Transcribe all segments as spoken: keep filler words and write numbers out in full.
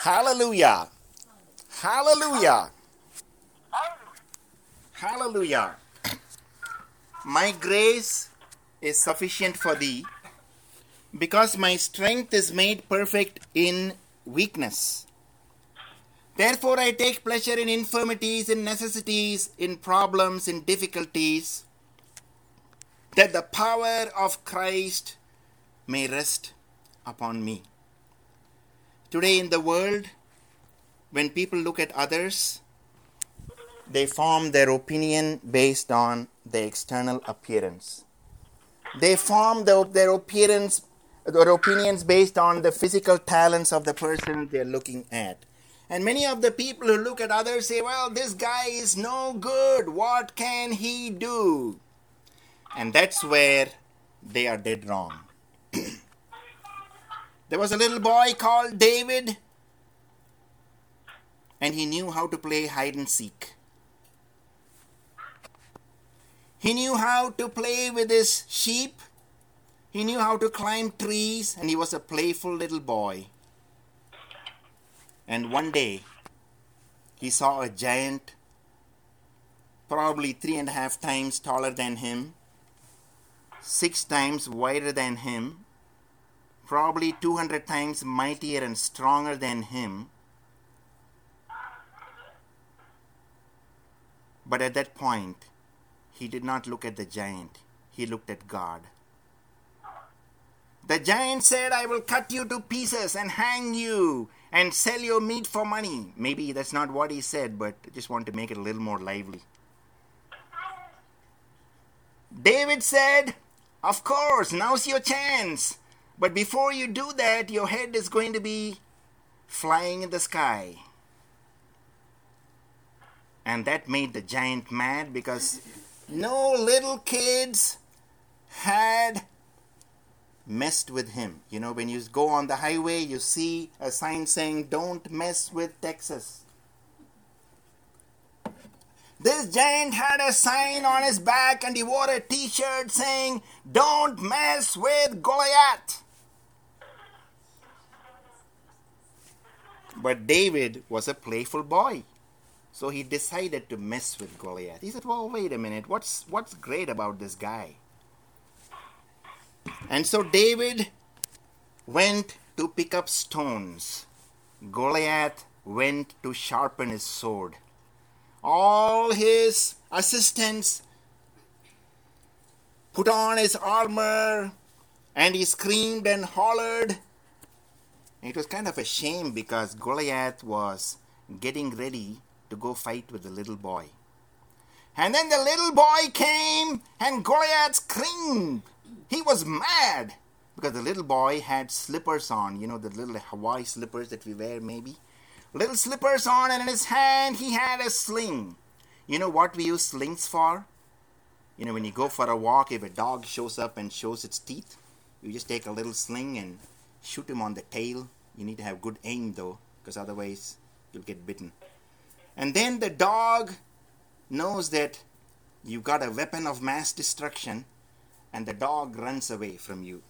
Hallelujah. Hallelujah. Hallelujah. My grace is sufficient for thee, because my strength is made perfect in weakness. Therefore I take pleasure in infirmities, in necessities, in problems, in difficulties, that the power of Christ may rest upon me. Today in the world, when people look at others, they form their opinion based on the external appearance. They form the, their appearance, their opinions based on the physical talents of the person they're looking at. And many of the people who look at others say, well, this guy is no good. What can he do? And that's where they are dead wrong. There was a little boy called David, and he knew how to play hide and seek. He knew how to play with his sheep. He knew how to climb trees, and he was a playful little boy. And one day, he saw a giant, probably three and a half times taller than him, six times wider than him, probably two hundred times mightier and stronger than him. But at that point, he did not look at the giant. He looked at God. The giant said, I will cut you to pieces and hang you and sell your meat for money. Maybe that's not what he said, but I just want to make it a little more lively. David said, of course, now's your chance. But before you do that, your head is going to be flying in the sky. And that made the giant mad, because no little kids had messed with him. You know, when you go on the highway, you see a sign saying, don't mess with Texas. This giant had a sign on his back, and he wore a t-shirt saying, don't mess with Goliath. But David was a playful boy. So he decided to mess with Goliath. He said, well, wait a minute. What's, what's great about this guy? And so David went to pick up stones. Goliath went to sharpen his sword. All his assistants put on his armor, and he screamed and hollered. It was kind of a shame, because Goliath was getting ready to go fight with the little boy. And then the little boy came, and Goliath screamed. He was mad, because the little boy had slippers on, you know, the little Hawaii slippers that we wear maybe. Little slippers on, and in his hand he had a sling. You know what we use slings for? You know, when you go for a walk, if a dog shows up and shows its teeth, you just take a little sling and shoot him on the tail. You need to have good aim though, because otherwise you'll get bitten. And then the dog knows that you've got a weapon of mass destruction, and the dog runs away from you.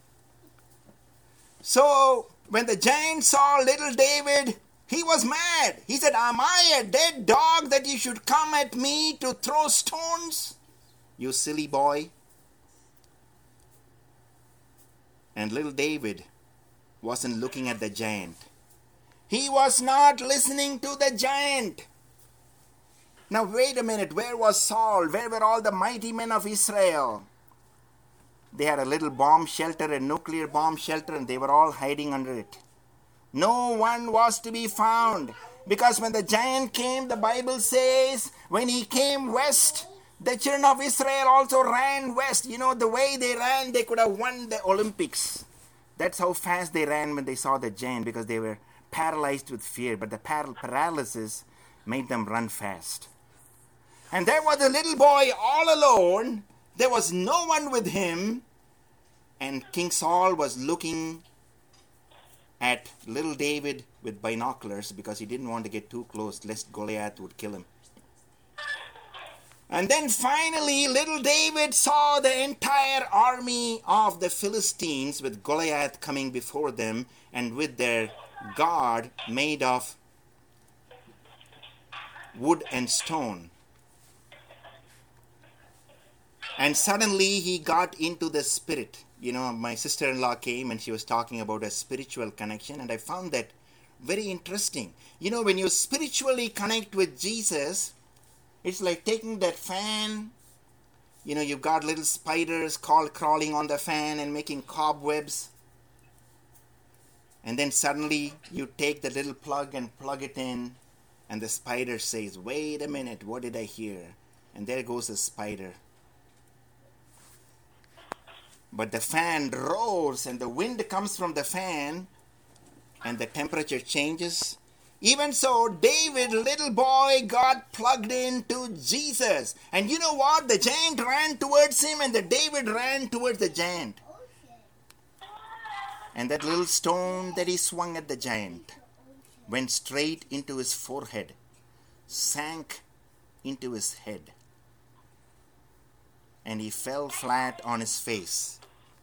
So when the giant saw little David, he was mad. He said, am I a dead dog that you should come at me to throw stones? You silly boy. And little David wasn't looking at the giant. He was not listening to the giant. Now wait a minute, where was Saul? Where were all the mighty men of Israel? They had a little bomb shelter, a nuclear bomb shelter, and they were all hiding under it. No one was to be found, because when the giant came, the Bible says, when he came west, the children of Israel also ran west. You know, the way they ran, they could have won the Olympics. That's how fast they ran when they saw the giant, because they were paralyzed with fear, but the par- paralysis made them run fast. And there was a little boy all alone. There was no one with him. And King Saul was looking at little David with binoculars, because he didn't want to get too close lest Goliath would kill him. And then finally, little David saw the entire army of the Philistines with Goliath coming before them and with their God made of wood and stone. And suddenly he got into the spirit. You know, my sister-in-law came and she was talking about a spiritual connection, and I found that very interesting. You know, when you spiritually connect with Jesus, it's like taking that fan. You know, you've got little spiders call, crawling on the fan and making cobwebs. And then suddenly you take the little plug and plug it in, and the spider says, "Wait a minute, what did I hear?" And there goes the spider. But the fan roars and the wind comes from the fan and the temperature changes. Even so, David, little boy, got plugged into Jesus. And you know what? The giant ran towards him and the David ran towards the giant. And that little stone that he swung at the giant went straight into his forehead, sank into his head, and he fell flat on his face.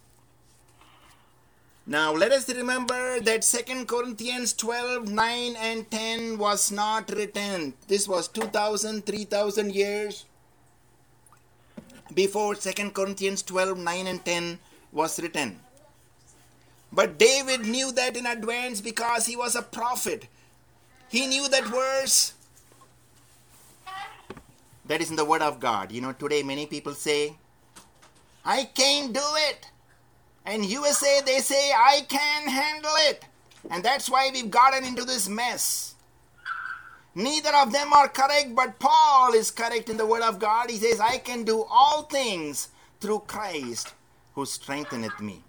Now let us remember that Second Corinthians twelve, nine and ten was not written. This was two thousand, three thousand years before Second Corinthians twelve, nine and ten was written. But David knew that in advance because he was a prophet. He knew that verse. That is in the Word of God. You know, today many people say, "I can't do it." And U S A, they say, "I can handle it." And that's why we've gotten into this mess. Neither of them are correct, but Paul is correct in the Word of God. He says, "I can do all things through Christ who strengtheneth me."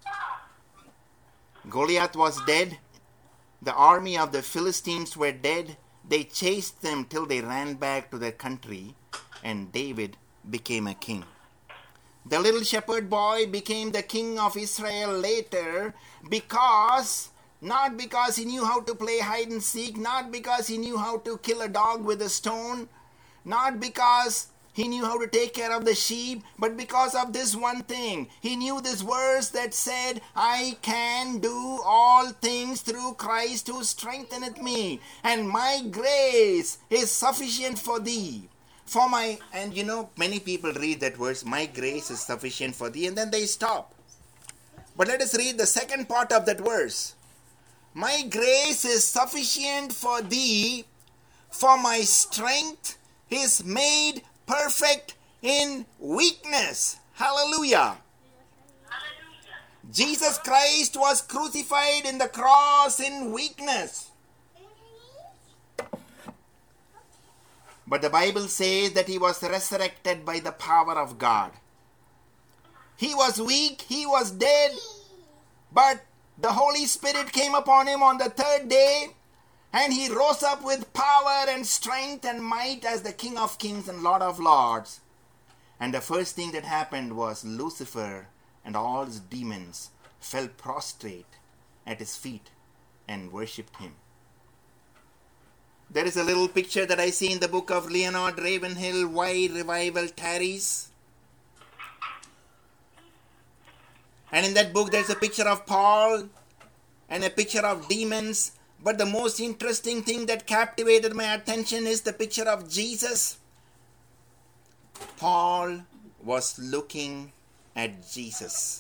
Goliath was dead. The army of the Philistines were dead. They chased them till they ran back to their country, and David became a king. The little shepherd boy became the king of Israel later because, not because he knew how to play hide and seek, not because he knew how to kill a dog with a stone, not because he knew how to take care of the sheep, but because of this one thing. He knew this verse that said, "I can do all things through Christ who strengtheneth me, and my grace is sufficient for thee." For my, and you know, many people read that verse, "My grace is sufficient for thee," and then they stop. But let us read the second part of that verse. "My grace is sufficient for thee, for my strength is made perfect in weakness." Hallelujah. Hallelujah. Jesus Christ was crucified in the cross in weakness. But the Bible says that he was resurrected by the power of God. He was weak, he was dead, but the Holy Spirit came upon him on the third day, and he rose up with power and strength and might as the King of Kings and Lord of Lords. And the first thing that happened was Lucifer and all his demons fell prostrate at his feet and worshipped him. There is a little picture that I see in the book of Leonard Ravenhill, "Why Revival Tarries." And in that book there's a picture of Paul and a picture of demons. But the most interesting thing that captivated my attention is the picture of Jesus. Paul was looking at Jesus.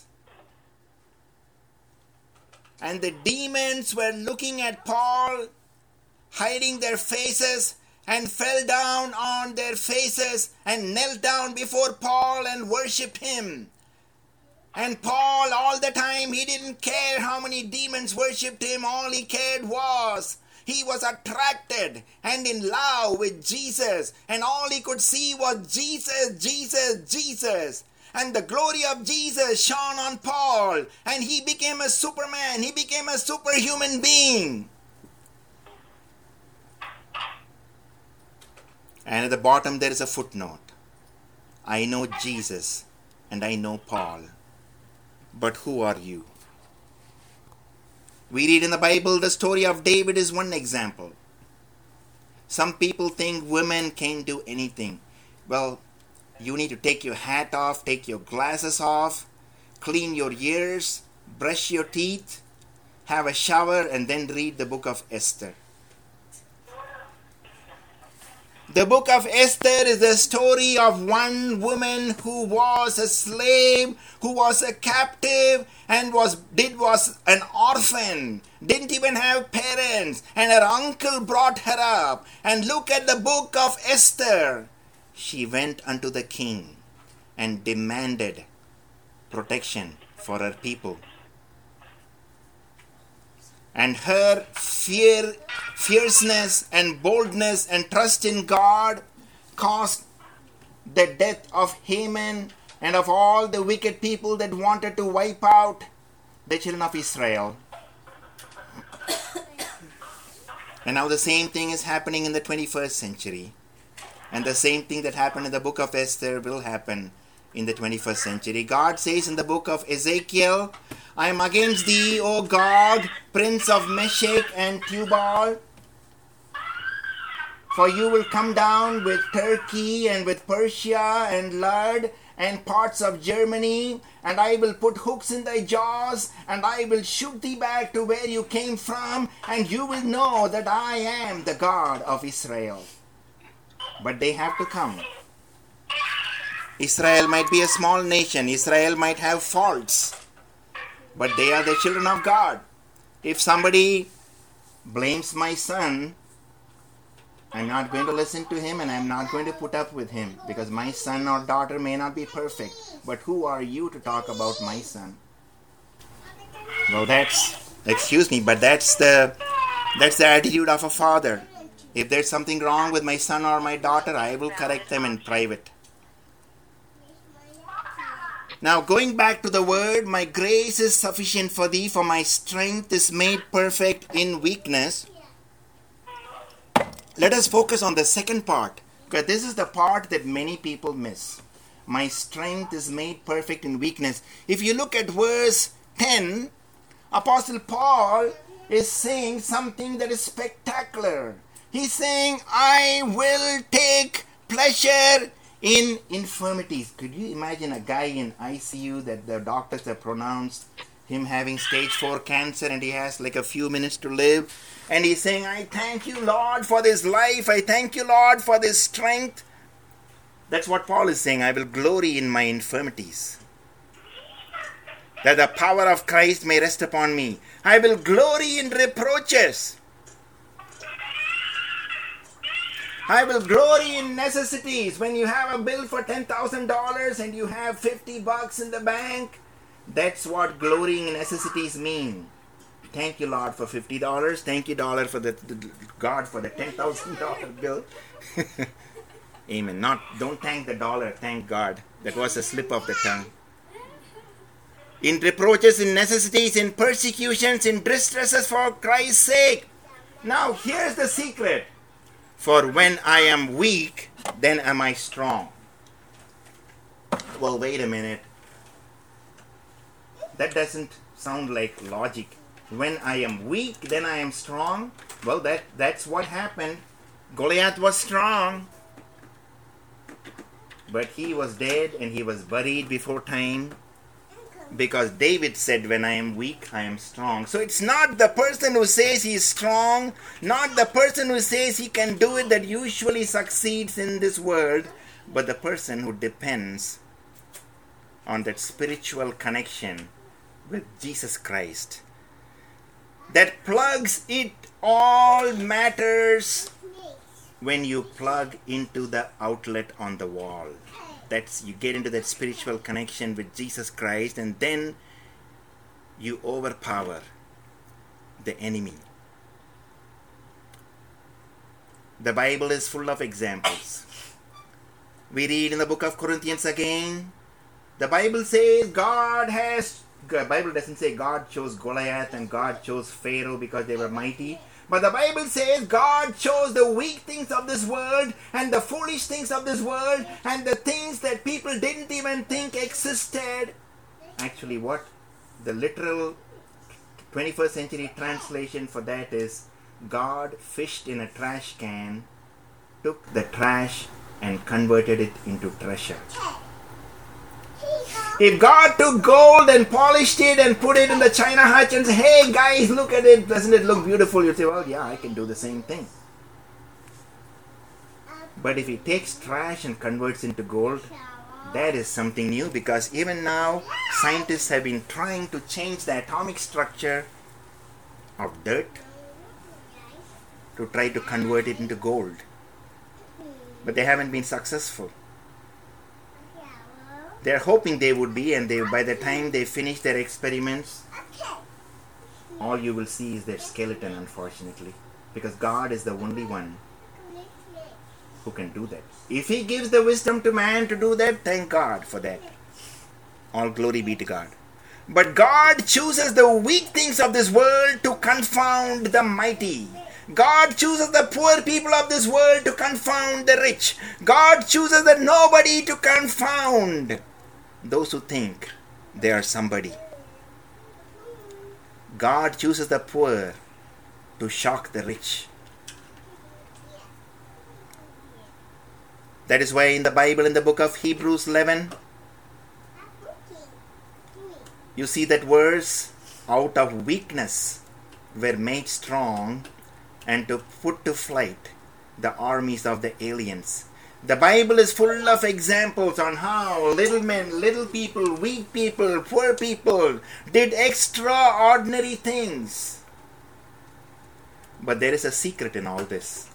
And the demons were looking at Paul, hiding their faces, and fell down on their faces and knelt down before Paul and worshipped him. And Paul, all the time, he didn't care how many demons worshipped him. All he cared was he was attracted and in love with Jesus. And all he could see was Jesus, Jesus, Jesus. And the glory of Jesus shone on Paul. And he became a superman. He became a superhuman being. And at the bottom there is a footnote. "I know Jesus and I know Paul. But who are you?" We read in the Bible the story of David is one example. Some people think women can't do anything. Well, You need to take your hat off, take your glasses off, clean your ears, brush your teeth, have a shower, and then read the book of Esther. The book of Esther is the story of one woman who was a slave, who was a captive, and was did was an orphan, didn't even have parents, and her uncle brought her up. And look at the book of Esther. She went unto the king and demanded protection for her people. And her fear, fierceness and boldness and trust in God caused the death of Haman and of all the wicked people that wanted to wipe out the children of Israel. And now the same thing is happening in the twenty-first century. And the same thing that happened in the book of Esther will happen in the twenty-first century. God says in the book of Ezekiel, I am against thee, O Gog, prince of Meshech and Tubal. For you will come down with Turkey and with Persia and Lud and parts of Germany, and I will put hooks in thy jaws, and I will shoot thee back to where you came from, and you will know that I am the God of Israel. But they have to come. Israel might be a small nation. Israel might have faults. But they are the children of God. If somebody blames my son, I'm not going to listen to him and I'm not going to put up with him, because my son or daughter may not be perfect. But who are you to talk about my son? Well, that's, excuse me, but that's the, that's the attitude of a father. If there's something wrong with my son or my daughter, I will correct them in private. Now, going back to the word, my grace is sufficient for thee, for my strength is made perfect in weakness. Let us focus on the second part, because this is the part that many people miss. My strength is made perfect in weakness. If you look at verse ten, Apostle Paul is saying something that is spectacular. He's saying, I will take pleasure in infirmities. Could you imagine a guy in I C U that the doctors have pronounced him having stage four cancer and he has like a few minutes to live, and he's saying, I thank you, Lord, for this life. I thank you, Lord, for this strength. That's what Paul is saying. I will glory in my infirmities, that the power of Christ may rest upon me. I will glory in reproaches. I will glory in necessities. When you have a bill for ten thousand dollars and you have fifty bucks in the bank, that's what glorying in necessities mean. Thank you, Lord, for fifty dollars. Thank you, dollar, for the, the God for the ten thousand dollars bill. Amen. Not, don't thank the dollar, thank God. That was a slip of the tongue. In reproaches, in necessities, in persecutions, in distresses for Christ's sake. Now, here's the secret. For when I am weak, then am I strong. Well, wait a minute. That doesn't sound like logic. When I am weak, then I am strong. Well, that, that's what happened. Goliath was strong, but he was dead and he was buried before time, because David said, when I am weak, I am strong. So it's not the person who says he is strong, not the person who says he can do it that usually succeeds in this world, but the person who depends on that spiritual connection with Jesus Christ, that plugs it all matters when you plug into the outlet on the wall. That's, you get into that spiritual connection with Jesus Christ, and then you overpower the enemy. The Bible is full of examples. We read in the book of Corinthians again, the Bible says God has, the Bible doesn't say God chose Goliath and God chose Pharaoh because they were mighty. But the Bible says God chose the weak things of this world and the foolish things of this world and the things that people didn't even think existed. Actually, what the literal twenty-first century translation for that is, God fished in a trash can, took the trash and converted it into treasure. If God took gold and polished it and put it in the china hutch and said, hey guys, look at it, doesn't it look beautiful? You'd say, well, yeah, I can do the same thing. But if he takes trash and converts into gold, that is something new, because even now scientists have been trying to change the atomic structure of dirt to try to convert it into gold. But they haven't been successful. They're hoping they would be, and they, by the time they finish their experiments, all you will see is their skeleton, unfortunately. Because God is the only one who can do that. If He gives the wisdom to man to do that, thank God for that. All glory be to God. But God chooses the weak things of this world to confound the mighty. God chooses the poor people of this world to confound the rich. God chooses the nobody to confound those who think they are somebody. God chooses the poor to shock the rich. That is why in the Bible, in the book of Hebrews eleven, you see that verse, out of weakness were made strong, and to put to flight the armies of the aliens. The Bible is full of examples on how little men, little people, weak people, poor people did extraordinary things. But there is a secret in all this.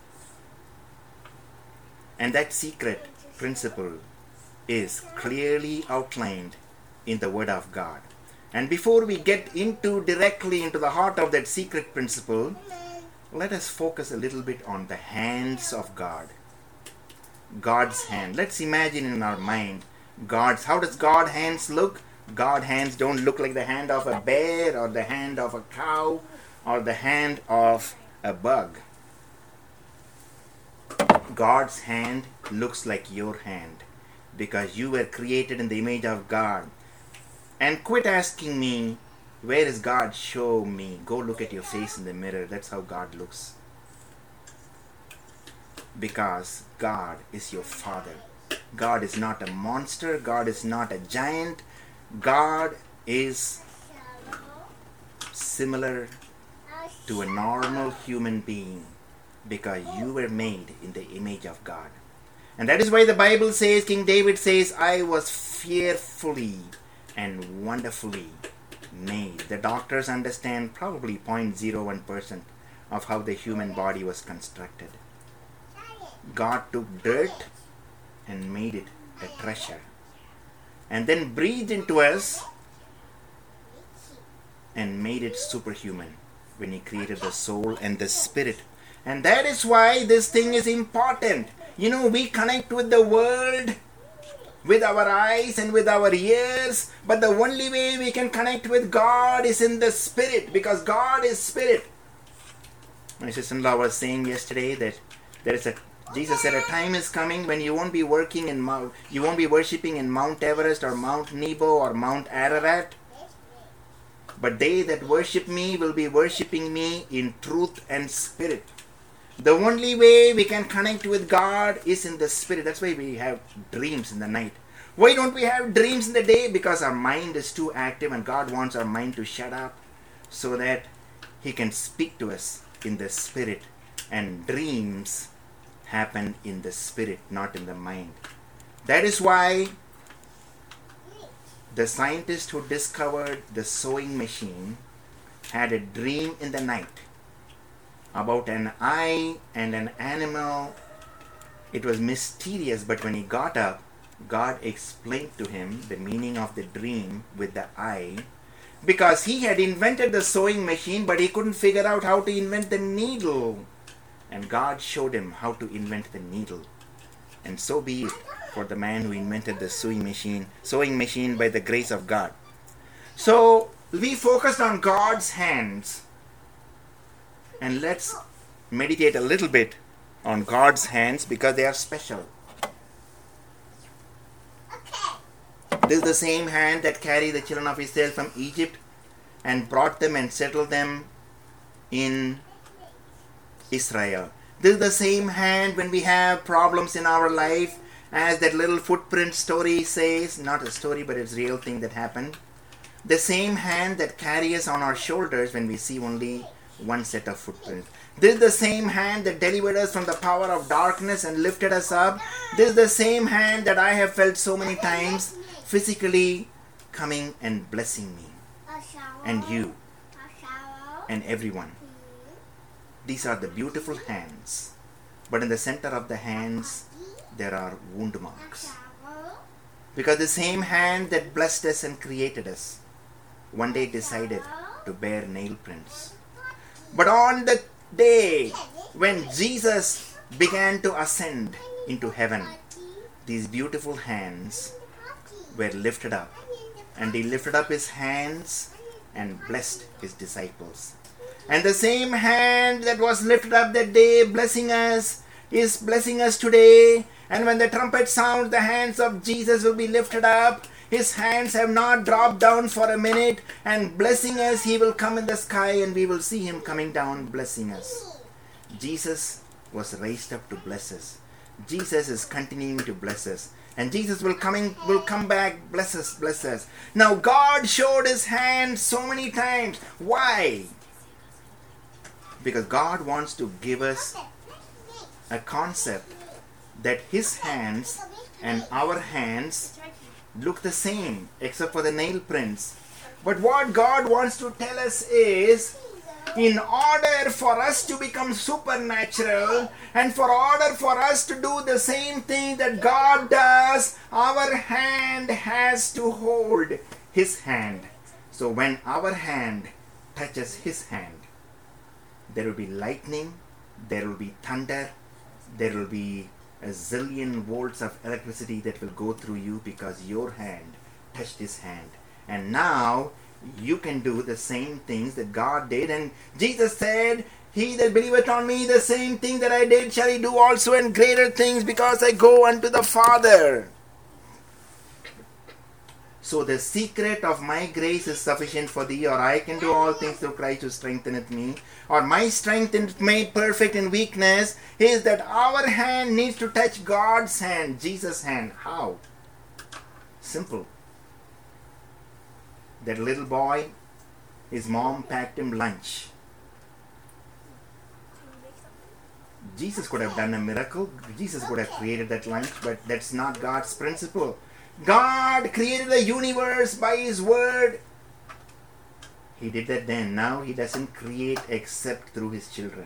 And that secret principle is clearly outlined in the Word of God. And before we get into directly into the heart of that secret principle, let us focus a little bit on the hands of God. God's hand. Let's imagine in our mind God's. How does God's hands look? God's hands don't look like the hand of a bear or the hand of a cow or the hand of a bug. God's hand looks like your hand, because you were created in the image of God. And quit asking me, where is God? Show me. Go look at your face in the mirror. That's how God looks. Because God is your Father. God is not a monster. God is not a giant. God is similar to a normal human being, because you were made in the image of God. And that is why the Bible says, King David says, I was fearfully and wonderfully made. The doctors understand probably zero point zero one percent of how the human body was constructed. God took dirt and made it a treasure, and then breathed into us and made it superhuman when He created the soul and the spirit. And that is why this thing is important. You know, we connect with the world with our eyes and with our ears, but the only way we can connect with God is in the spirit, because God is spirit. My sister-in-law was saying yesterday that there is a Jesus said a time is coming when you won't be working in Mount, you won't be worshipping in Mount Everest or Mount Nebo or Mount Ararat, but they that worship me will be worshipping me in truth and spirit. The only way we can connect with God is in the spirit. That's why we have dreams in the night. Why don't we have dreams in the day? Because our mind is too active, and God wants our mind to shut up so that He can speak to us in the spirit. And dreams happen in the spirit, not in the mind. That is why the scientist who discovered the sewing machine had a dream in the night about an eye and an animal. It was mysterious, but when he got up, God explained to him the meaning of the dream with the eye, because he had invented the sewing machine, but he couldn't figure out how to invent the needle. And God showed him how to invent the needle. And so be it for the man who invented the sewing machine, sewing machine by the grace of God. So we focused on God's hands, and let's meditate a little bit on God's hands, because they are special. This is the same hand that carried the children of Israel from Egypt and brought them and settled them in Israel. This is the same hand when we have problems in our life, as that little footprint story says, not a story but it's a real thing that happened. The same hand that carries us on our shoulders when we see only one set of footprints. This is the same hand that delivered us from the power of darkness and lifted us up. This is the same hand that I have felt so many times physically coming and blessing me and you and everyone. These are the beautiful hands, but in the center of the hands there are wound marks, because the same hand that blessed us and created us one day decided to bear nail prints. But on the day when Jesus began to ascend into heaven, these beautiful hands were lifted up, and he lifted up his hands and blessed his disciples. And the same hand that was lifted up that day blessing us is blessing us today. And when the trumpet sounds, the hands of Jesus will be lifted up. His hands have not dropped down for a minute, and blessing us, he will come in the sky and we will see him coming down blessing us. Jesus was raised up to bless us. Jesus is continuing to bless us. And Jesus will coming will come back, bless us, bless us. Now God showed his hand so many times. Why? Because God wants to give us a concept that his hands and our hands look the same except for the nail prints. But what God wants to tell us is, in order for us to become supernatural and for order for us to do the same thing that God does, our hand has to hold his hand. So when our hand touches his hand, there will be lightning, there will be thunder, there will be a zillion volts of electricity that will go through you because your hand touched his hand. And now you can do the same things that God did. And Jesus said, he that believeth on me, the same thing that I did shall he do also, and greater things, because I go unto the Father. So the secret of my grace is sufficient for thee, or I can do all things through Christ who strengtheneth me, or my strength is made perfect in weakness, is that our hand needs to touch God's hand, Jesus' hand. How? Simple. That little boy, his mom packed him lunch. Jesus could have done a miracle. Jesus could have created that lunch, but that's not God's principle. God created the universe by his word. He did that then. Now he doesn't create except through his children.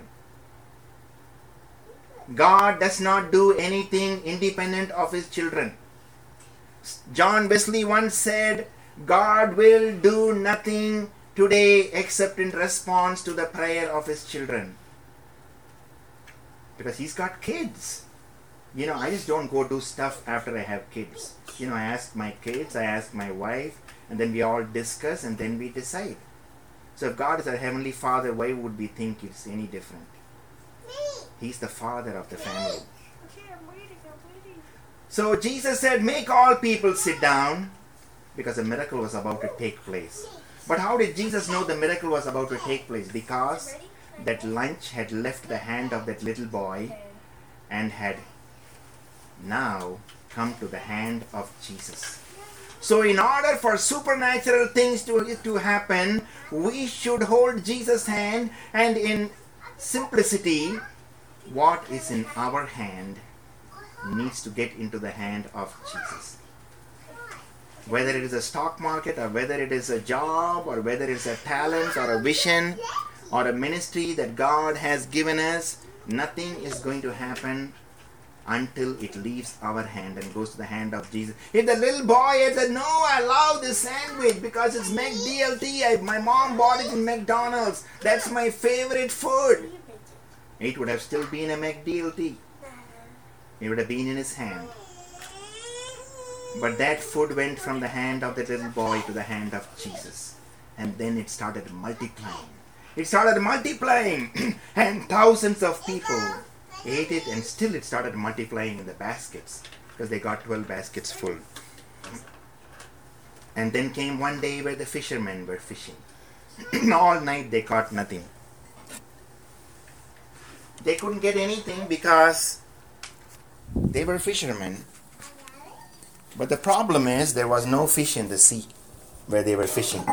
God does not do anything independent of his children. John Wesley once said, God will do nothing today except in response to the prayer of his children. Because he's got kids. You know, I just don't go do stuff after I have kids. You know, I ask my kids, I ask my wife, and then we all discuss and then we decide. So if God is our Heavenly Father, why would we think it's any different? He's the Father of the family. So Jesus said, make all people sit down, because a miracle was about to take place. But how did Jesus know the miracle was about to take place? Because that lunch had left the hand of that little boy and had now come to the hand of Jesus. So in order for supernatural things to, to happen, we should hold Jesus' hand, and in simplicity, what is in our hand needs to get into the hand of Jesus. Whether it is a stock market, or whether it is a job, or whether it is a talent or a vision or a ministry that God has given us, nothing is going to happen until it leaves our hand and goes to the hand of Jesus. If the little boy had said, no, I love this sandwich because it's McDLT, I, my mom bought it in McDonald's, that's my favorite food, it would have still been a McDLT. It would have been in his hand. But that food went from the hand of the little boy to the hand of Jesus. And then it started multiplying. It started multiplying and thousands of people ate it, and still it started multiplying in the baskets, because they got twelve baskets full. And then came one day where the fishermen were fishing. All night they caught nothing. They couldn't get anything because they were fishermen. But the problem is there was no fish in the sea where they were fishing.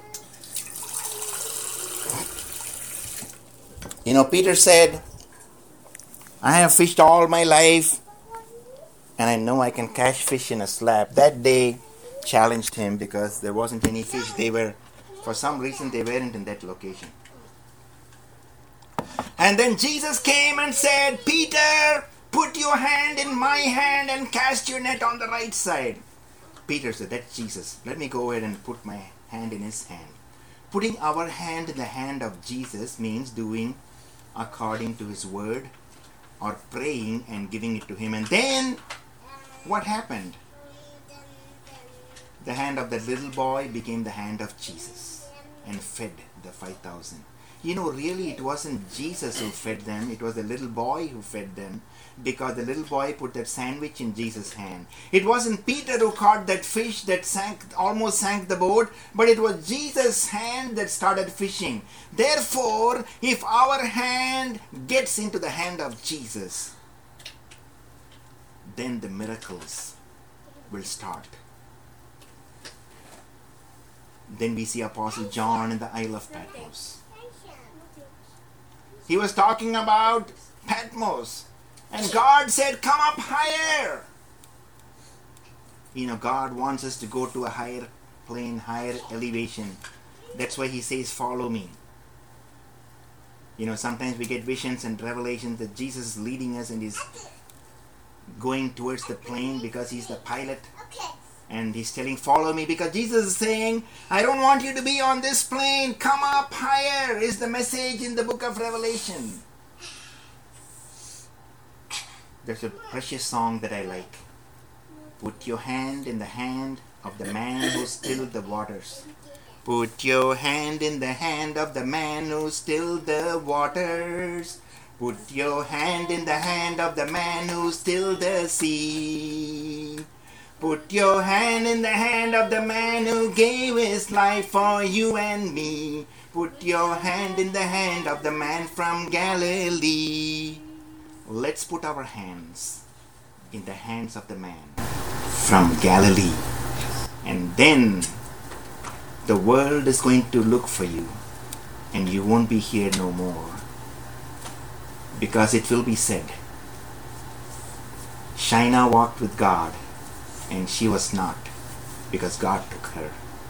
You know, Peter said, I have fished all my life and I know I can catch fish in a slab. That day challenged him because there wasn't any fish. They were, for some reason, they weren't in that location. And then Jesus came and said, Peter, put your hand in my hand and cast your net on the right side. Peter said, that's Jesus. Let me go ahead and put my hand in his hand. Putting our hand in the hand of Jesus means doing according to his word or praying and giving it to him. And then what happened? The hand of that little boy became the hand of Jesus and fed the five thousand. You know, really it wasn't Jesus who fed them. It was the little boy who fed them because the little boy put that sandwich in Jesus' hand. It wasn't Peter who caught that fish that sank, almost sank the boat, but it was Jesus' hand that started fishing. Therefore, if our hand gets into the hand of Jesus, then the miracles will start. Then we see Apostle John in the Isle of Patmos. He was talking about Patmos. And God said, come up higher. You know, God wants us to go to a higher plane, higher elevation. That's why he says, follow me. You know, sometimes we get visions and revelations that Jesus is leading us and he's going towards the plane because he's the pilot. And he's telling, follow me, because Jesus is saying, I don't want you to be on this plane. Come up higher is the message in the book of Revelation. There's a precious song that I like. Put your hand in the hand of the man who stilled the waters. Put your hand in the hand of the man who stilled the waters. Put your hand in the hand of the man who stilled the sea. Put your hand in the hand of the man who gave his life for you and me. Put your hand in the hand of the man from Galilee. Let's put our hands in the hands of the man from Galilee. And then the world is going to look for you and you won't be here no more. Because it will be said, Shaina walked with God and she was not, because God took her.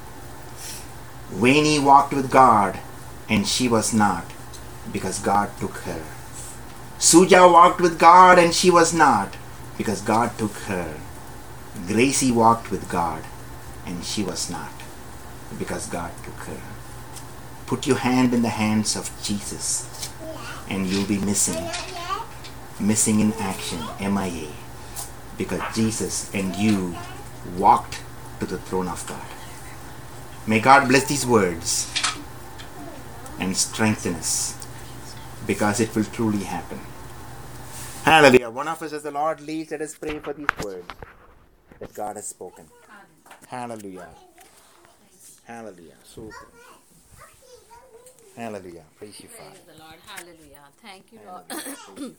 Wayne walked with God and she was not, because God took her. Suja walked with God and she was not, because God took her. Gracie walked with God and she was not, because God took her. Put your hand in the hands of Jesus and you'll be missing. Missing in action, M I A. Because Jesus and you walked to the throne of God. May God bless these words and strengthen us, because it will truly happen. Hallelujah. One of us, as the Lord leads, let us pray for these words that God has spoken. Hallelujah. Hallelujah. Super. Hallelujah. Praise you, Father. Praise the Lord. Hallelujah. Thank you, Lord. Hallelujah. Praise you, Father.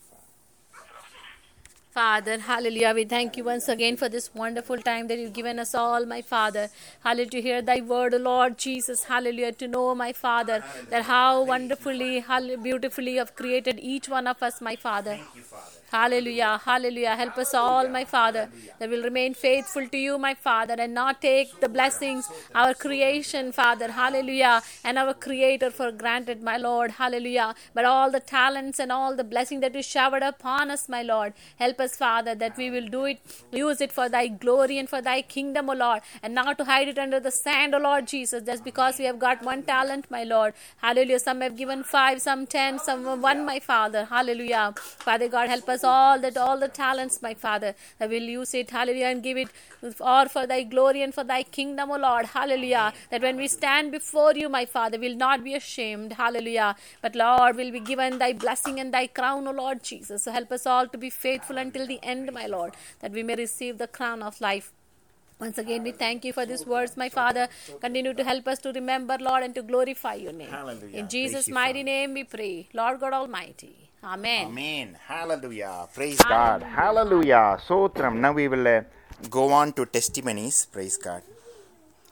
Father, hallelujah, we thank you once again for this wonderful time that you've given us all, my Father. Hallelujah, to hear thy word, O Lord Jesus, hallelujah, to know, my Father, that how wonderfully, hallelujah, beautifully you have created each one of us, my Father. Thank you, Father. Hallelujah, hallelujah. Help us all, my Father, that will remain faithful to you, my Father, and not take the blessings, our creation, Father, hallelujah, and our Creator for granted, my Lord, hallelujah. But all the talents and all the blessing that you showered upon us, my Lord, help us, Father, that we will do it, use it for thy glory and for thy kingdom, O Lord, and not to hide it under the sand, O Lord Jesus, just because we have got one talent, my Lord, hallelujah. Some have given five, some ten, some one, my Father, hallelujah. Father God, help us all that all the talents, my Father, that will use it, hallelujah, and give it all for thy glory and for thy kingdom, O Lord, hallelujah. That when we stand before you, my Father, we'll not be ashamed, hallelujah, but Lord, will be given thy blessing and thy crown, O Lord Jesus. So help us all to be faithful until the end, my Lord, that we may receive the crown of life. Once again, we thank you for these words, my Father. Continue to help us to remember, Lord, and to glorify your name. Hallelujah. In Jesus' Praise you, mighty Father. name we pray, Lord God Almighty. Amen. Amen. Hallelujah. Praise God. Hallelujah. Sotram. Now we will uh, go on to testimonies. Praise God.